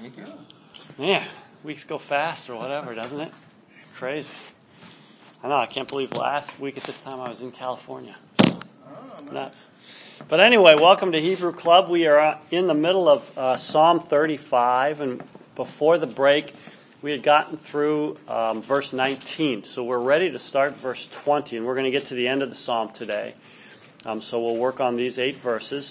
Thank you. Man, weeks go fast or whatever, doesn't it? Crazy. I know, I can't believe last week at this time I was in California. Oh, nice. Nuts. But anyway, welcome to Hebrew Club. We are in the middle of Psalm 35, and before the break, we had gotten through verse 19. So we're ready to start verse 20, and we're going to get to the end of the psalm today. So we'll work on these 8 verses.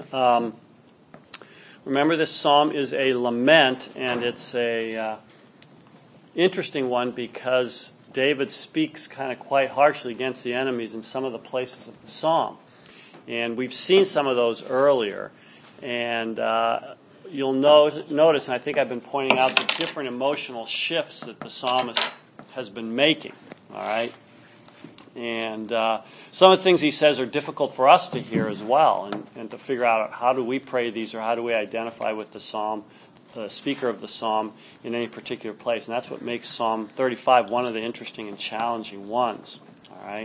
Remember, this psalm is a lament, and it's a interesting one because David speaks kind of quite harshly against the enemies in some of the places of the psalm. And we've seen some of those earlier. And you'll notice, and I think I've been pointing out the different emotional shifts that the psalmist has been making. All right? And some of the things he says are difficult for us to hear as well, and to figure out how do we pray these, or how do we identify with the psalm, the speaker of the psalm in any particular place. And that's what makes Psalm 35 one of the interesting and challenging ones. All right?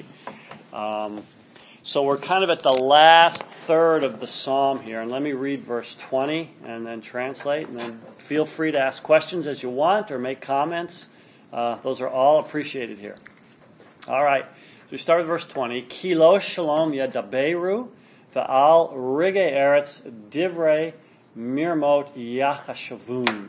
So we're kind of at the last third of the psalm here, and let me read verse 20 and then translate, and then feel free to ask questions as you want or make comments. Those are all appreciated here. All right. So we start with verse 20. Ki lo shalom yadaberu ve'al rigei eretz divrei mirmot yachashavun.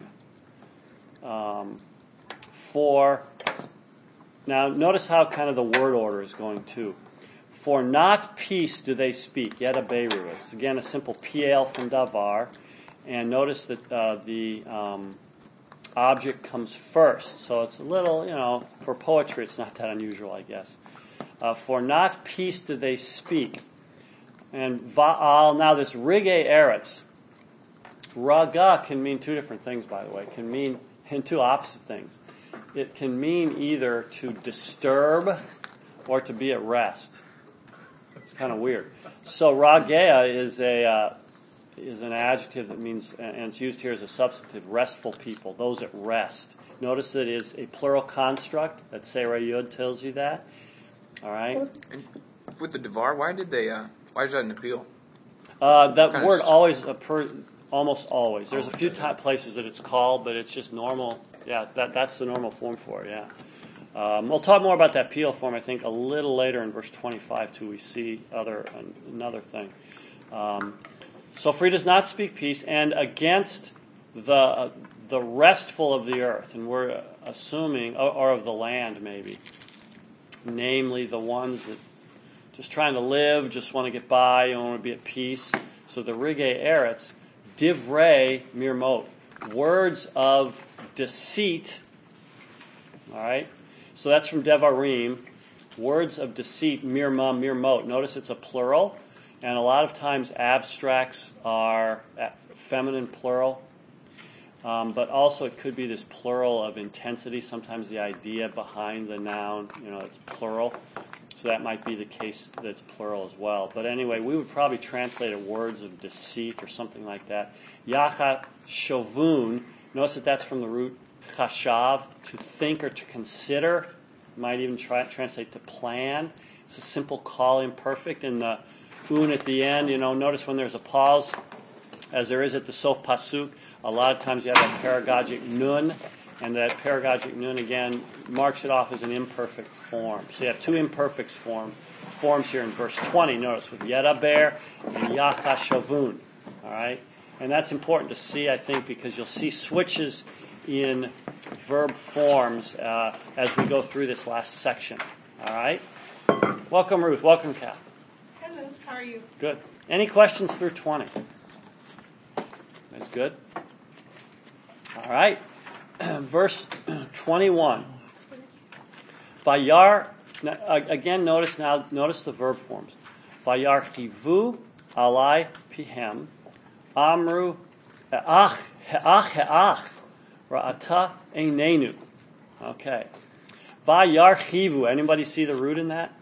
Now notice how kind of the word order is going too. For not peace do they speak. Yadaberu. It's again a simple PL from davar. And notice that the object comes first. So it's a little, for poetry it's not that unusual, I guess. For not peace do they speak. And va'al, now this rigei eretz. Raga can mean 2 different things, by the way. It can mean 2 opposite things. It can mean either to disturb or to be at rest. It's kind of weird. So ragea is an adjective that means, and it's used here as a substantive, restful people, those at rest. Notice it is a plural construct. That Seirah Yud tells you that. All right. And with the Devar, why is that an appeal? That word always almost always. There's a few places that it's called, but it's just normal. Yeah, that's the normal form for it. Yeah. We'll talk more about that appeal form, I think, a little later in verse 25 too. We see another thing. So for he does not speak peace, and against the restful of the earth, and we're assuming, or of the land maybe, namely the ones that just trying to live, just want to get by, don't want to be at peace. So the rigei eretz, divrei mirmot, words of deceit. All right, so that's from Devarim, words of deceit, mirmot. Notice it's a plural. And a lot of times abstracts are feminine plural, but also it could be this plural of intensity. Sometimes the idea behind the noun, it's plural. So that might be the case that's plural as well. But anyway, we would probably translate it words of deceit or something like that. Yacha shovun, notice that that's from the root chashav, to think or to consider. Might even translate to plan. It's a simple call imperfect in the un at the end, notice when there's a pause, as there is at the sof pasuk, a lot of times you have that paragogic nun, and that paragogic nun again marks it off as an imperfect form. So you have 2 imperfect forms here in verse 20, notice, with yedaber and yachashavun. All right? And that's important to see, I think, because you'll see switches in verb forms as we go through this last section. All right? Welcome, Ruth. Welcome, Kath. How are you? Good. Any questions through 20? That's good. All right. Verse 21. Vayar. Again, notice the verb forms. Vayarchivu alai pihem. Amru he'ach ra'ata einenu. Okay. Vayarchivu. Anybody see the root in that?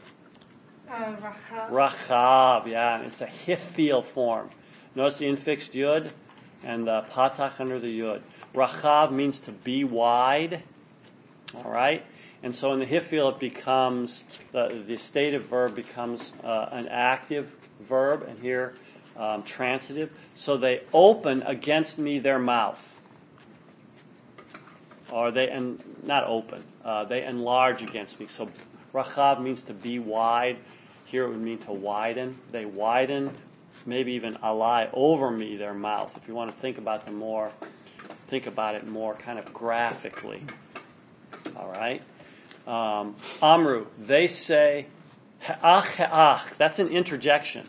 Rachav, yeah, and it's a hifil form. Notice the infixed yud and the patach under the yud. Rachav means to be wide, all right? And so in the hifil it becomes, the stative verb becomes an active verb, and here transitive. So they open against me their mouth. or not open. They enlarge against me. So rachav means to be wide. Here it would mean to widen. They widen, maybe even alai, over me, their mouth. If you want to think about it more kind of graphically. All right? Amru, they say, he'ach, he'ach. That's an interjection.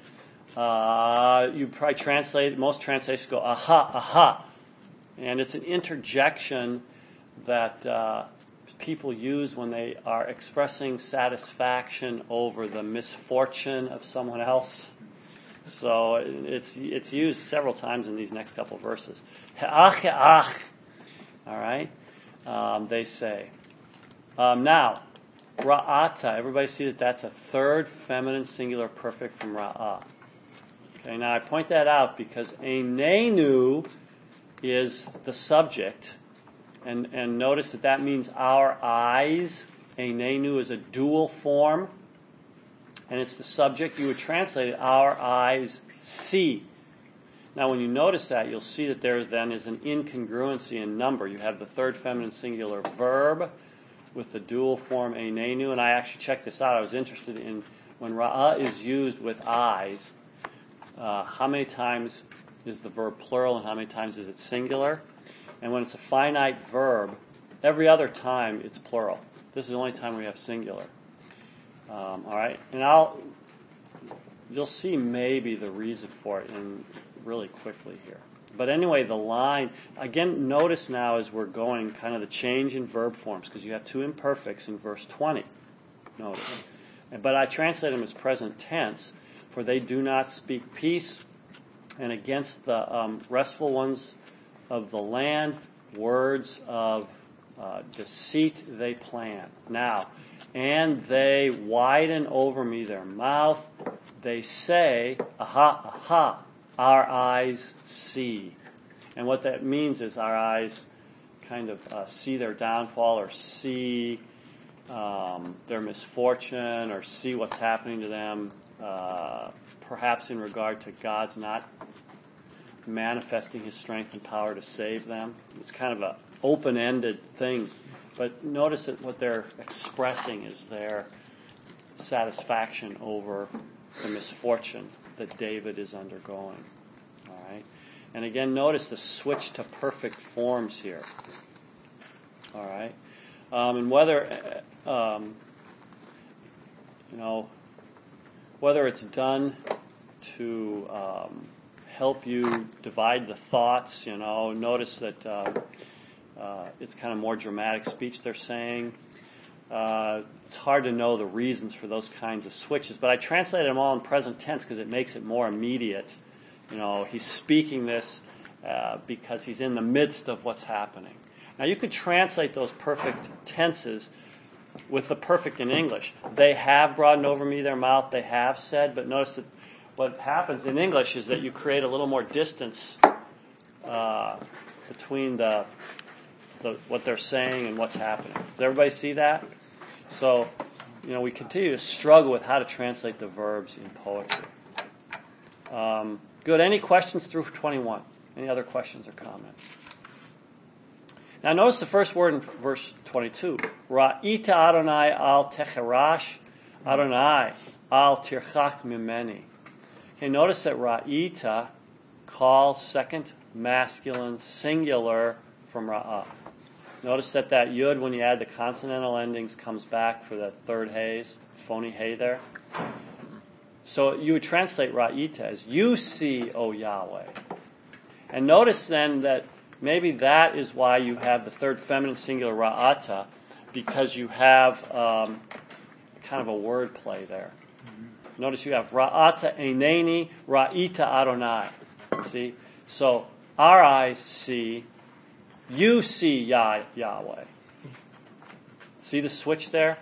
You probably translate, most translations go, aha, aha. And it's an interjection that people use when they are expressing satisfaction over the misfortune of someone else. So it's used several times in these next couple of verses. He'ach, he'ach. All right? They say. Now, ra'ata. Everybody see that that's a third feminine singular perfect from ra'ah. Okay, now I point that out because einenu is the subject. And notice that means our eyes. Einenu is a dual form. And it's the subject. You would translate it, our eyes see. Now when you notice that, you'll see that there then is an incongruency in number. You have the third feminine singular verb with the dual form einenu. And I actually checked this out. I was interested in when ra'ah is used with eyes, how many times is the verb plural and how many times is it singular? And when it's a finite verb, every other time it's plural. This is the only time we have singular. All right, and you'll see maybe the reason for it in really quickly here. But anyway, the line, again, notice now as we're going kind of the change in verb forms, because you have two imperfects in verse 20. Notice. But I translate them as present tense, for they do not speak peace, and against the restful ones of the land, words of deceit they plan. Now, and they widen over me their mouth. They say, aha, aha, our eyes see. And what that means is our eyes kind of see their downfall or see their misfortune or see what's happening to them, perhaps in regard to God's not manifesting his strength and power to save them. It's kind of an open-ended thing. But notice that what they're expressing is their satisfaction over the misfortune that David is undergoing. All right? And again, notice the switch to perfect forms here. All right? And whether, whether it's done to help you divide the thoughts, notice that it's kind of more dramatic speech they're saying. It's hard to know the reasons for those kinds of switches, but I translated them all in present tense because it makes it more immediate. He's speaking this because he's in the midst of what's happening. Now you could translate those perfect tenses with the perfect in English. They have broadened over me their mouth, they have said, but notice that what happens in English is that you create a little more distance between the what they're saying and what's happening. Does everybody see that? So, we continue to struggle with how to translate the verbs in poetry. Good. Any questions through 21? Any other questions or comments? Now notice the first word in verse 22. Ra'ita Adonai al techerash, Adonai al tirchach mimeni. Okay, notice that Ra'ita calls second masculine singular from Ra'ah. Notice that yud, when you add the consonantal endings, comes back for the third haze, phony hay there. So you would translate Ra'ita as, you see, O Yahweh. And notice then that maybe that is why you have the third feminine singular Ra'ata, because you have kind of a word play there. Notice you have Ra'ata Eineni, Ra'ita Adonai. See? So our eyes see, you see Yahweh. See the switch there?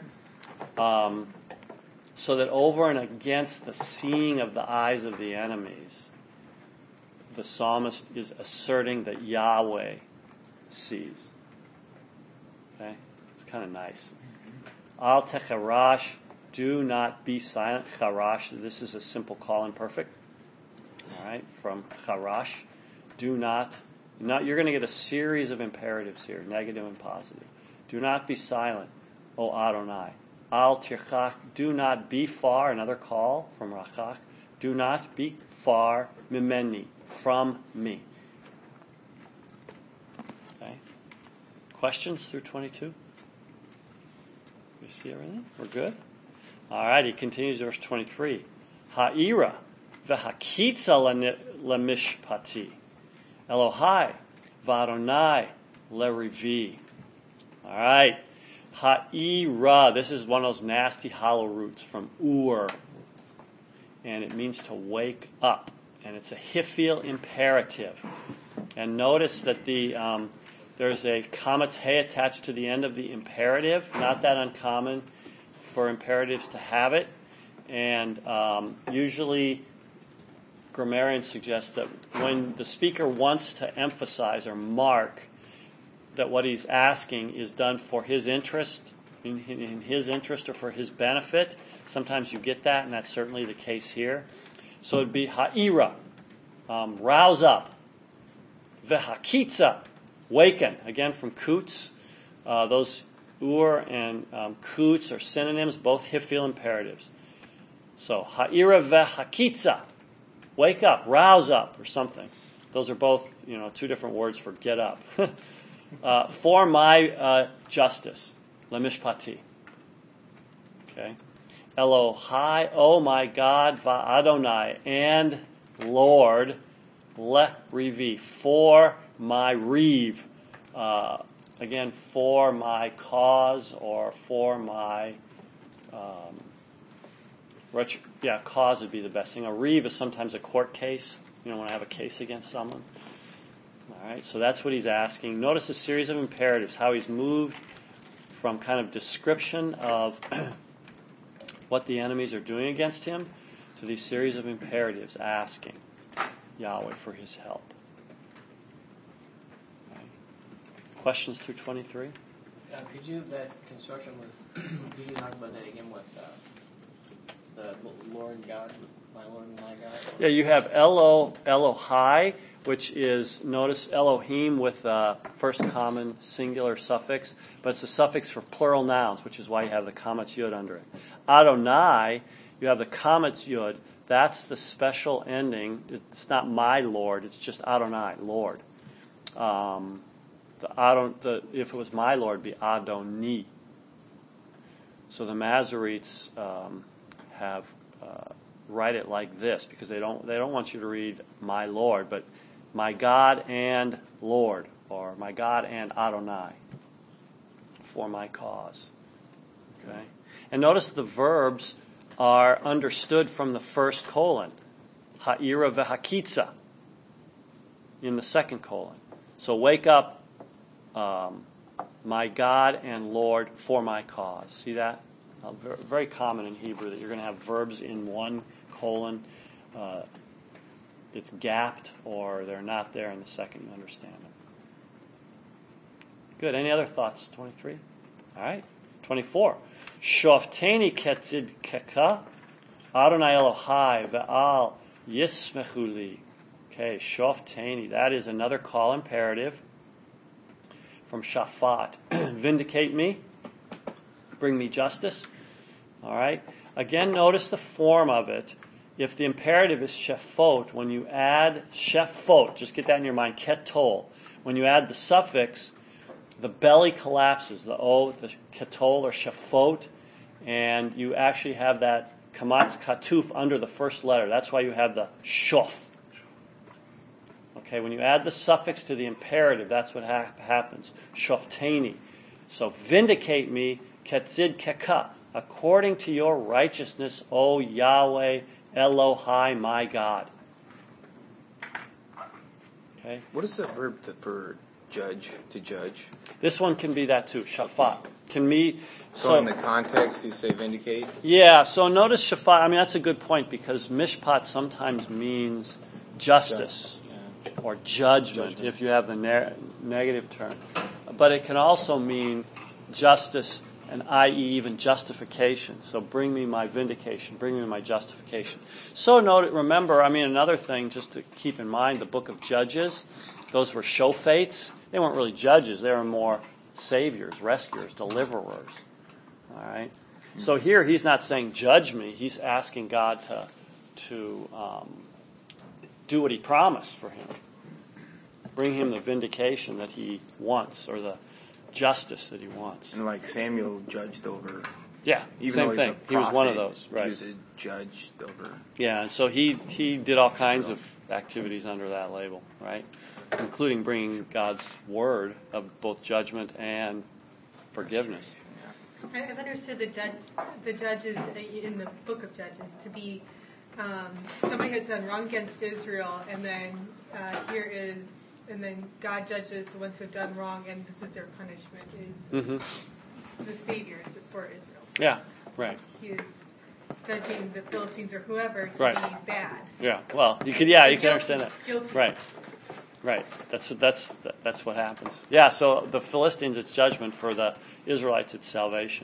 So that over and against the seeing of the eyes of the enemies, the psalmist is asserting that Yahweh sees. Okay? It's kind of nice. Al techarash, do not be silent. Charash, this is a simple call imperfect. All right, from charash, do not You're going to get a series of imperatives here, negative and positive. Do not be silent, O Adonai. Al tirchach, do not be far, another call from Rachach. Do not be far, mimeni, from me. Okay. Questions through 22? You see everything? We're good? All right, he continues verse 23. Ha'ira v'hakitza lemishpati. Elohai v'Adonai lerivi. All right. Ha'ira. This is one of those nasty hollow roots from ur. And it means to wake up. And it's a hifil imperative. And notice that there's a kametz he attached to the end of the imperative. Not that uncommon for imperatives to have it. And usually grammarians suggest that when the speaker wants to emphasize or mark that what he's asking is done for his interest, in his interest or for his benefit, sometimes you get that, and that's certainly the case here. So it'd be ha'ira, rouse up, v'hakitza, waken, again from kutz. Those ur and kutz are synonyms, both hifil imperatives. So ha'ira v'hakitza, wake up, rouse up, or something. Those are both, two different words for get up. For my justice, lemishpati. Okay. Elohai, oh my God, va'Adonai, and Lord, le-rivi, for my reeve. Again, for my cause or for my, cause would be the best thing. A reeve is sometimes a court case. When I have a case against someone. All right, so that's what he's asking. Notice a series of imperatives, how he's moved from kind of description of what the enemies are doing against him to these series of imperatives asking Yahweh for his help. Okay. Questions through 23? Could you, that construction with, could you talk about that again with the Lord God, my Lord and my God? Yeah, you have Elohai, which is, notice Elohim with first common singular suffix, but it's a suffix for plural nouns, which is why you have the kametz yud under it. Adonai, you have the kametz yud. That's the special ending. It's not my Lord. It's just Adonai, Lord. If it was my Lord, it'd be Adoni. So the Masoretes have write it like this because they don't want you to read my Lord, but my God and Lord, or my God and Adonai, for my cause. Okay, and notice the verbs are understood from the first colon, ha'ira v'hakitza, in the second colon. So wake up, my God and Lord, for my cause. See that? Very common in Hebrew that you're going to have verbs in one colon. It's gapped or they're not there in the second. You understand it. Good. Any other thoughts? 23? All right. 24. Shofteni ketzid keka Adonai Elohai ve'al yismechuli. Okay, shofteni. That is another call imperative from shafat. Vindicate me. Bring me justice. All right. Again, notice the form of it. If the imperative is shefot, when you add shefot, just get that in your mind, ketol. When you add the suffix, the belly collapses, the ketol or shefot, and you actually have that kamatz katuf under the first letter. That's why you have the shof. Okay, when you add the suffix to the imperative, that's what happens. Shofteni. So vindicate me, ketzid keka, according to your righteousness, O Yahweh, Elohai, my God. Okay. What is the verb for judge, to judge? This one can be that too. Shafat can be. So in the context, you say vindicate. Yeah. So notice shafat. I mean, that's a good point because mishpat sometimes means justice or judgment if you have the negative term, but it can also mean justice. And i.e. even justification. So bring me my vindication. Bring me my justification. So remember, another thing just to keep in mind, the book of Judges, Those were shofets. They weren't really judges. They were more saviors, rescuers, deliverers. All right. So here he's not saying judge me. He's asking God to do what he promised for him. Bring him the vindication that he wants, or the justice that he wants. And like Samuel judged over. Yeah, even same though thing. He was one of those, right? He was a judge over. Yeah, and so he did all kinds of activities under that label, right? Including bringing God's word of both judgment and forgiveness. I've understood the judges in the book of Judges to be somebody has done wrong against Israel, and then and then God judges the ones who have done wrong, and this is their punishment, is the saviors for Israel. Yeah, right. He is judging the Philistines or whoever to Right. be bad. Yeah, well, you can understand that. Guilty. Right. That's what happens. Yeah, so the Philistines, it's judgment. For the Israelites, it's salvation.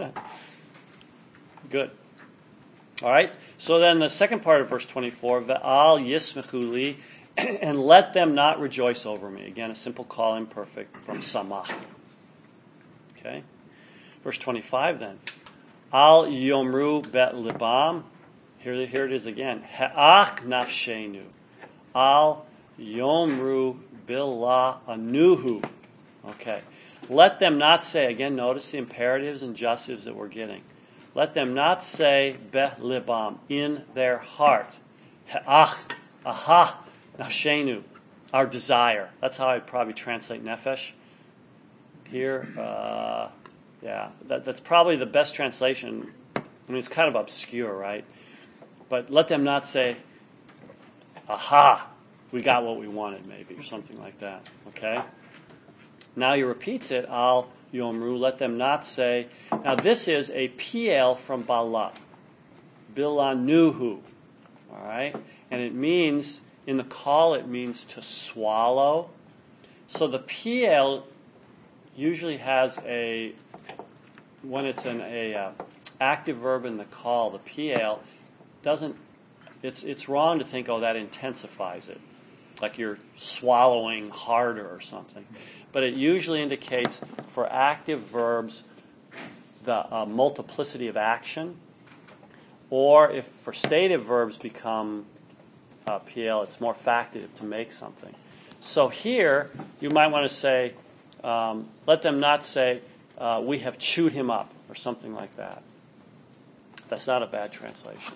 Good. All right. So then the second part of verse 24, Ve'al yismechu li, and let them not rejoice over me. Again, a simple call imperfect from samach. Okay. Verse 25 then. Al yomru bet libam. Here it is again. Ha'ach nafshenu. Al yomru billah anuhu. Okay. Let them not say, again, notice the imperatives and justives that we're getting. Let them not say beh libam, in their heart. Ha'ach, aha, nafshenu, our desire. That's how I'd probably translate nefesh here. That's probably the best translation. I mean, it's kind of obscure, right? But let them not say, aha, we got what we wanted, maybe, or something like that. Okay? Now he repeats it, al yomru, let them not say. Now this is a piel from Bala. Bilanuhu. All right? And it means, in the call, it means to swallow. So the piel usually has when it's an active verb in the call, the piel doesn't, it's wrong to think, that intensifies it. Like you're swallowing harder or something. But it usually indicates, for active verbs, the multiplicity of action. Or if for stative verbs become PL, it's more factive to make something. So here, you might want to say, let them not say, we have chewed him up, or something like that. That's not a bad translation.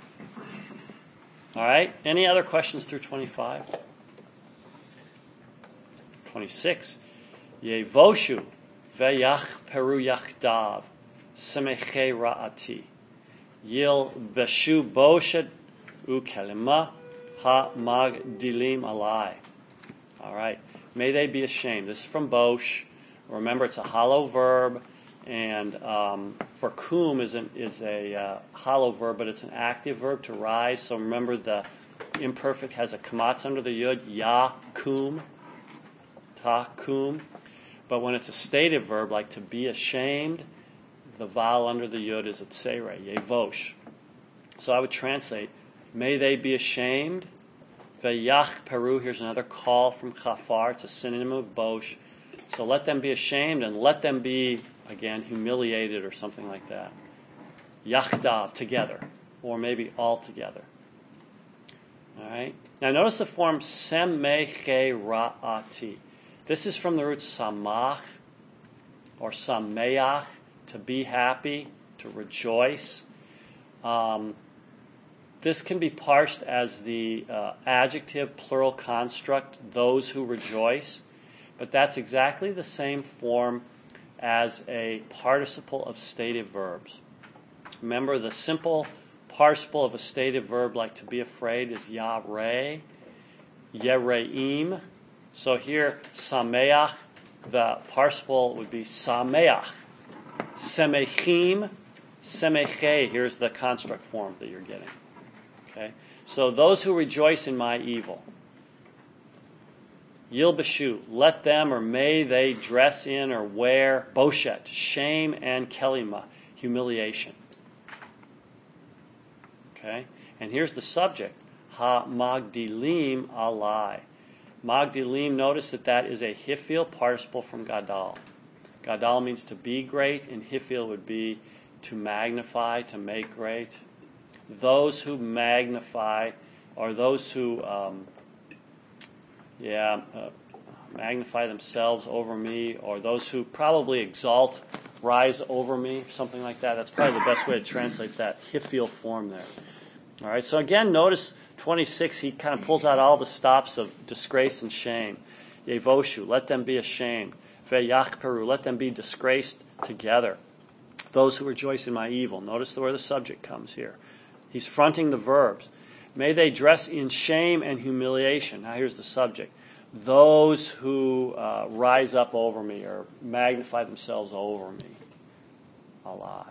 All right, any other questions through 25? 26. Yevoshu veyach peru yachdav semeche ra'ati yil beshu boshet ukelima ha magdilim alai. All right. May they be ashamed. This is from Bosh. Remember, it's a hollow verb, and for kum is a hollow verb, but it's an active verb to rise. So remember, the imperfect has a kamatz under the yud, ya kum. Ta-kum. But when it's a stative verb, like to be ashamed, the vowel under the yud is a tsere, yevosh. So I would translate, may they be ashamed. Veyach peru, here's another call from chafar. It's a synonym of bosh. So let them be ashamed, and let them be, again, humiliated or something like that. Yachdav, together. Or maybe all together. All right? Now notice the form semeche ra'ati. This is from the root samach or sameach, to be happy, to rejoice. This can be parsed as the adjective plural construct, those who rejoice, but that's exactly the same form as a participle of stative verbs. Remember, the simple participle of a stative verb, like to be afraid, is yareh, yereim. So here, sameach, the participle would be sameach. Semechim, semeche, here's the construct form that you're getting. Okay? So those who rejoice in my evil. Yilbashu, let them or may they dress in or wear boshet, shame, and kelima, humiliation. Okay? And here's the subject, ha magdilim alai. Magdilim, notice that is a hifil participle from gadal. Gadal means to be great, and hifil would be to magnify, to make great. Those who magnify, or those who magnify themselves over me, or those who probably exalt, rise over me, something like that. That's probably the best way to translate that hifil form there. All right, so again, notice 26, he kind of pulls out all the stops of disgrace and shame. Yevoshu, let them be ashamed. Veyachperu, let them be disgraced together. Those who rejoice in my evil. Notice where the subject comes here. He's fronting the verbs. May they dress in shame and humiliation. Now here's the subject. Those who rise up over me or magnify themselves over me. A lie.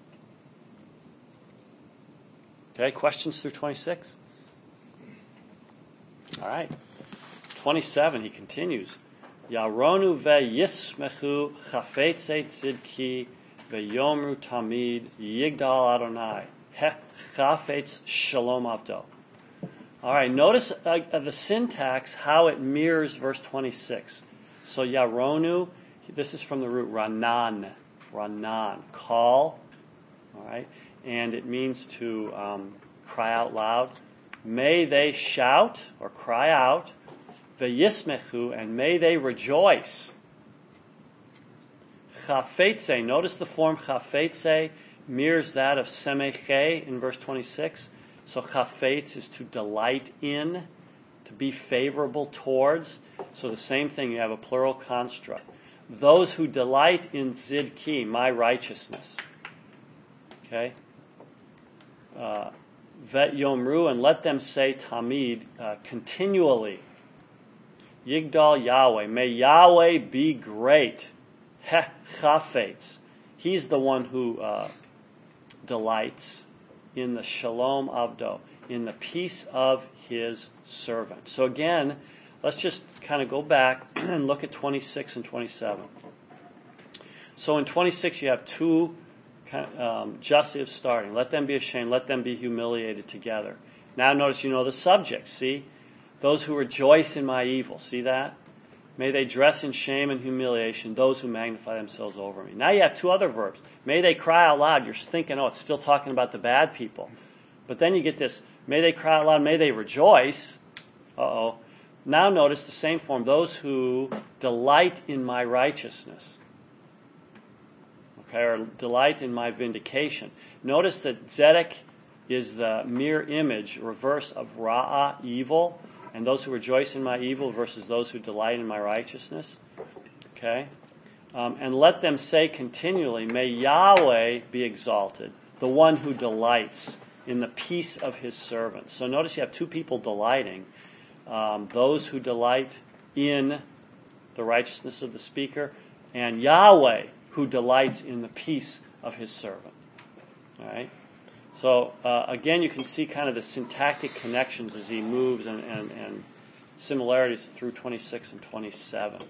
Okay, questions through 26? All right. 27, he continues. Yaronu ve'yismechu chafetze tzidki ve'yomru tamid yigdal Adonai he chafetz shalom avdo. All right, notice the syntax, how it mirrors verse 26. So Yaronu, this is from the root ranan, call, all right, and it means to cry out loud. May they shout or cry out, ve'yismechu, and may they rejoice. Chafetze, notice the form chafetze mirrors that of semeche in verse 26. So chafetz is to delight in, to be favorable towards. So the same thing, you have a plural construct. Those who delight in zidki, my righteousness. Okay? Vet yomru, and let them say tamid, continually. Yigdal Yahweh, may Yahweh be great. He chafetz, he's the one who delights in the shalom avdo, in the peace of his servant. So again, let's just kind of go back and look at 26 and 27. So in 26 you have two justives starting. Let them be ashamed, let them be humiliated together. Now notice you know the subject, see? Those who rejoice in my evil, see that? May they dress in shame and humiliation, those who magnify themselves over me. Now you have two other verbs. May they cry out loud. You're thinking, it's still talking about the bad people. But then you get this, may they cry out loud, may they rejoice. Now notice the same form, those who delight in my righteousness. Okay, or delight in my vindication. Notice that Zedek is the mirror image, reverse of Ra'ah, evil, and those who rejoice in my evil versus those who delight in my righteousness. Okay? And let them say continually, may Yahweh be exalted, the one who delights in the peace of his servants. So notice you have two people delighting. Those who delight in the righteousness of the speaker, and Yahweh who delights in the peace of his servant. All right? So again, you can see kind of the syntactic connections as he moves and similarities through 26 and 27.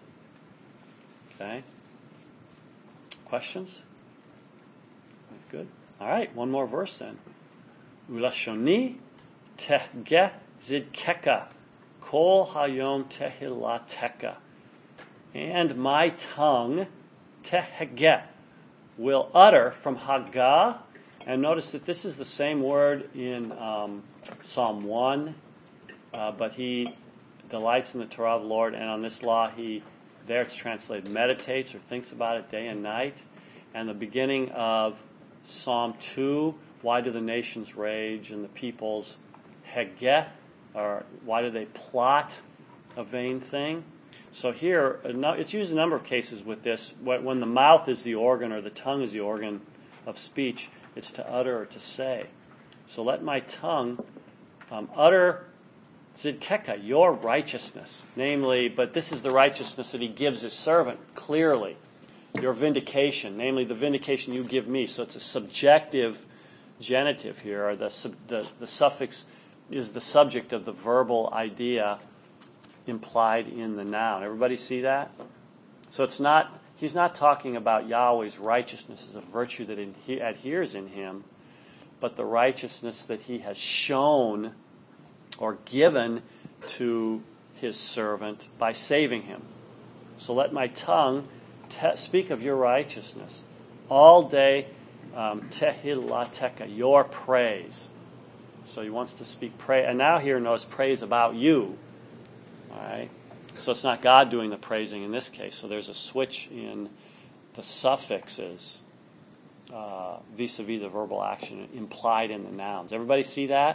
Okay? Questions? Good. All right, one more verse then. Ulashoni tehge zidkeka kol hayom tehilateka. And my tongue, tehge, will utter from Haggah. And notice that this is the same word in Psalm 1, but he delights in the Torah of the Lord, and on this law there it's translated meditates or thinks about it day and night. And the beginning of Psalm 2, why do the nations rage and the peoples hegeh, or why do they plot a vain thing? So here, it's used in a number of cases with this. When the mouth is the organ or the tongue is the organ of speech, it's to utter or to say. So let my tongue utter zidkeka, your righteousness. Namely, but this is the righteousness that he gives his servant, clearly. Your vindication, namely the vindication you give me. So it's a subjective genitive here, or the suffix is the subject of the verbal idea implied in the noun. Everybody see that? So he's not talking about Yahweh's righteousness as a virtue that he adheres in him, but the righteousness that he has shown or given to his servant by saving him. So let my tongue speak of your righteousness all day, tehillateka, your praise. So he wants to speak praise, and now here knows praise about you. All right. So it's not God doing the praising in this case. So there's a switch in the suffixes vis-a-vis the verbal action implied in the nouns. Everybody see that?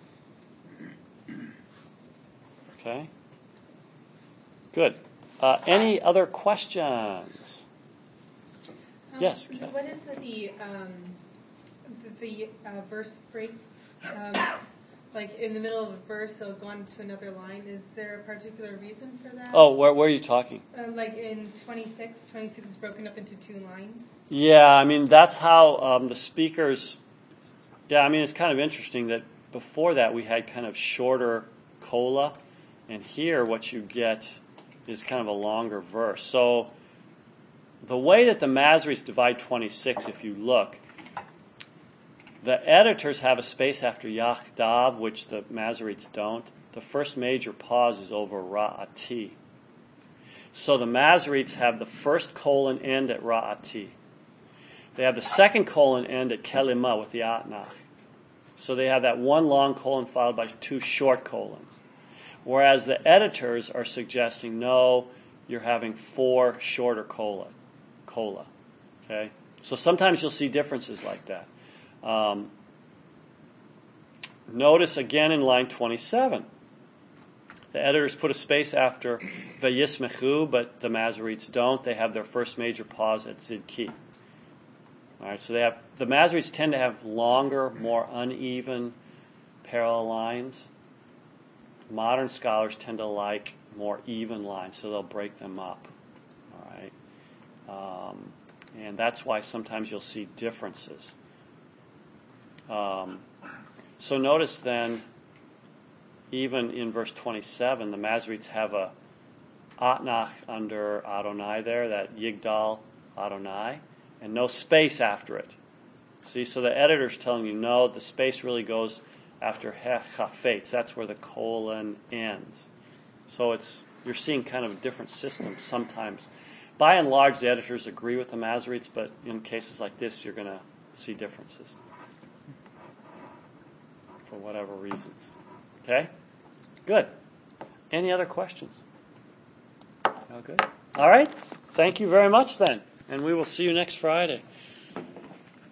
Okay. Good. Any other questions? Yes. Kat? What is the verse breaks? Like in the middle of a verse, it'll go on to another line. Is there a particular reason for that? Oh, where are you talking? Like in 26. 26 is broken up into 2 lines. Yeah, I mean, that's how the speakers... Yeah, I mean, it's kind of interesting that before that we had kind of shorter cola, and here what you get is kind of a longer verse. So the way that the Masoretes divide 26, if you look, the editors have a space after Yachdav, which the Masoretes don't. The first major pause is over Ra'ati. So the Masoretes have the first colon end at Ra'ati. They have the second colon end at Kelima with the Atnach. So they have that one long colon followed by 2 short colons. Whereas the editors are suggesting, no, you're having 4 shorter cola. Okay? So sometimes you'll see differences like that. Notice again in line 27. The editors put a space after Vayismechu, but the Masoretes don't. They have their first major pause at Zidki. All right, so the Masoretes tend to have longer, more uneven parallel lines. Modern scholars tend to like more even lines, so they'll break them up. All right, and that's why sometimes you'll see differences. So notice then, even in verse 27, the Masoretes have a Atnach under Adonai there, that Yigdal Adonai, and no space after it. See, so the editor's telling you, no, the space really goes after Chafetz. That's where the colon ends. So you're seeing kind of a different system sometimes. By and large, the editors agree with the Masoretes, but in cases like this, you're going to see differences for whatever reasons. Okay? Good. Any other questions? All good? All right. Thank you very much then. And we will see you next Friday.